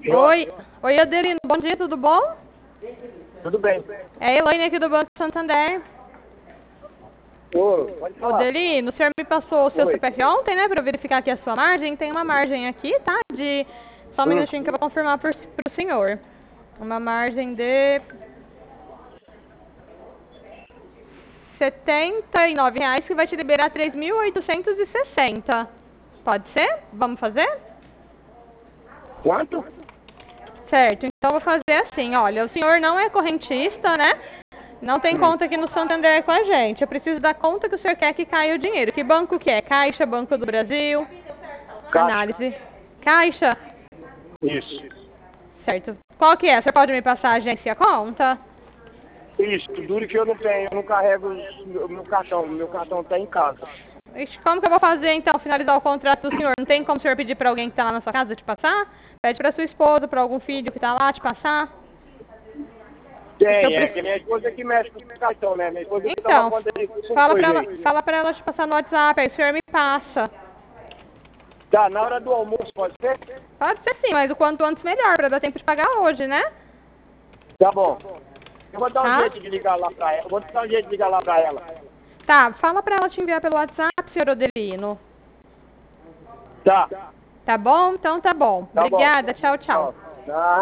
Oi, oi Adelino, bom dia, tudo bom? Tudo bem. É a Elaine aqui do Banco Santander. Ô, pode Ô falar. Adelino, o senhor me passou o seu Oi. CPF ontem, né, pra eu verificar aqui a sua margem. Tem uma margem aqui, tá? Só um minutinho que eu vou confirmar pro senhor. Uma margem de R$ 79 que vai te liberar 3.860. Pode ser? Vamos fazer? Quanto? Certo, então eu vou fazer assim, olha, o senhor não é correntista, né? Não tem conta aqui no Santander com a gente. Eu preciso da conta que o senhor quer que caia o dinheiro. Que banco que é? Caixa, Banco do Brasil? Caixa. Análise. Caixa? Isso. Certo. Qual que é? O senhor pode me passar a agência e a conta? Isso, duro que eu não tenho, eu não carrego meu cartão. Meu cartão tá em casa. Ixi, como que eu vou fazer então, finalizar o contrato do senhor? Não tem como o senhor pedir pra alguém que tá lá na sua casa te passar? Pede pra sua esposa, pra algum filho que tá lá te passar? Tem, que minha esposa que mexe com o cartão, né? Minha esposa que Então, toma conta disso. fala pra ela te passar no WhatsApp, aí o senhor me passa. Tá, na hora do almoço, pode ser? Pode ser sim, mas o quanto antes melhor, pra dar tempo de pagar hoje, né? Tá bom. Eu vou dar um Tá? jeito de ligar lá pra ela. Vou dar um jeito de ligar lá pra ela. Tá, fala pra ela te enviar pelo WhatsApp, senhor Odelino. Tá. Tá bom? Então tá bom. Tá bom. Obrigada, tchau, tchau. Tá.